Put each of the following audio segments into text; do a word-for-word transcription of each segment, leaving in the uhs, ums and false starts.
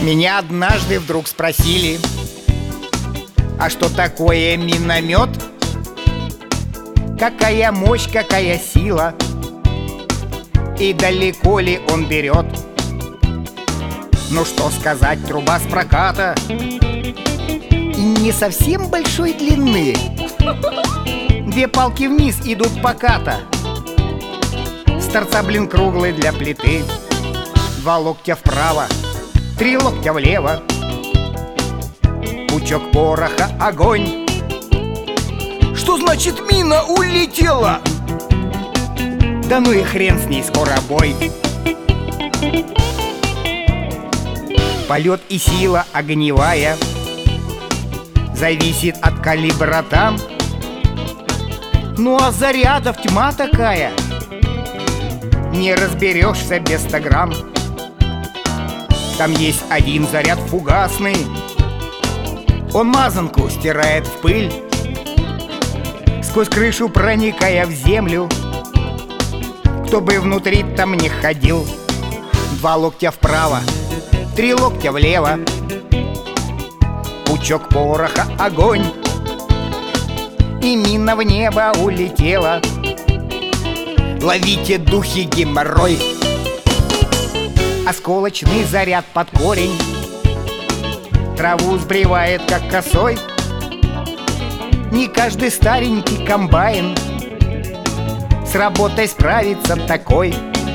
Меня однажды вдруг спросили: а что такое миномет? Какая мощь, какая сила? И далеко ли он берет? Ну что сказать, труба с проката и не совсем большой длины. Две палки вниз идут поката. С торца блин круглый для плиты. Два локтя вправо, три локтя влево. Пучок пороха, огонь. Что значит мина улетела? Да ну и хрен с ней, скоро бой. Полет и сила огневая зависит от калибра там. Ну а зарядов тьма такая, не разберешься без ста грамм. Там есть один заряд фугасный, он мазанку стирает в пыль, сквозь крышу проникая в землю. Кто бы внутри там не ходил. Два локтя вправо, три локтя влево. Пучок пороха, огонь. И мина в небо улетела. Ловите, духи, геморрой. Осколочный заряд под корень траву сбривает, как косой. Не каждый старенький комбайн с работой справится такой.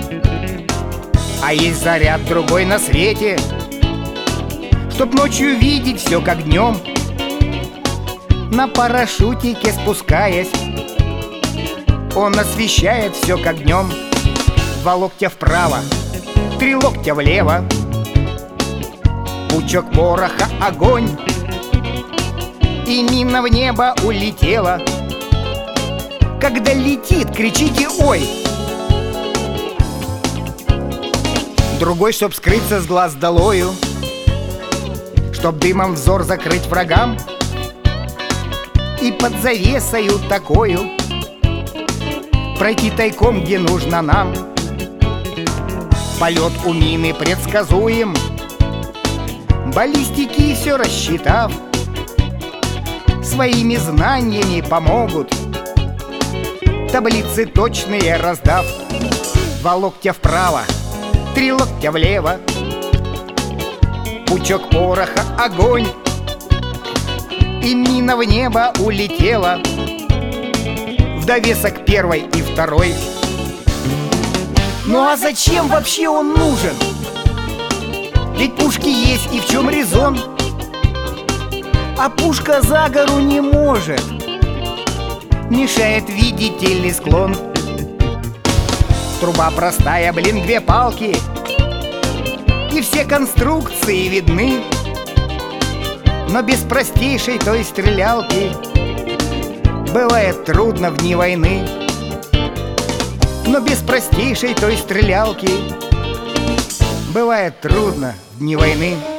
А есть заряд другой на свете, чтоб ночью видеть все как днем. На парашютике спускаясь, он освещает все как днем. Два локтя вправо, три локтя влево. Пучок пороха, огонь. И мина в небо улетела. Когда летит, кричите «Ой!». Другой, чтоб скрыться с глаз долою, чтоб дымом взор закрыть врагам. И под завесою такою пройти тайком, где нужно нам. Полет у мины предсказуем, баллистики все рассчитав, своими знаниями помогут, таблицы точные раздав. Два локтя вправо, три локтя влево. Пучок пороха, огонь. И мина в небо улетела. В довесок первой и второй. Ну а зачем вообще он нужен? Ведь пушки есть, и в чем резон? А пушка за гору не может, мешает, видите ли, склон. Труба простая, блин, две палки, и все конструкции видны. Но без простейшей той стрелялки бывает трудно в дни войны. Но без простейшей той стрелялки бывает трудно в дни войны.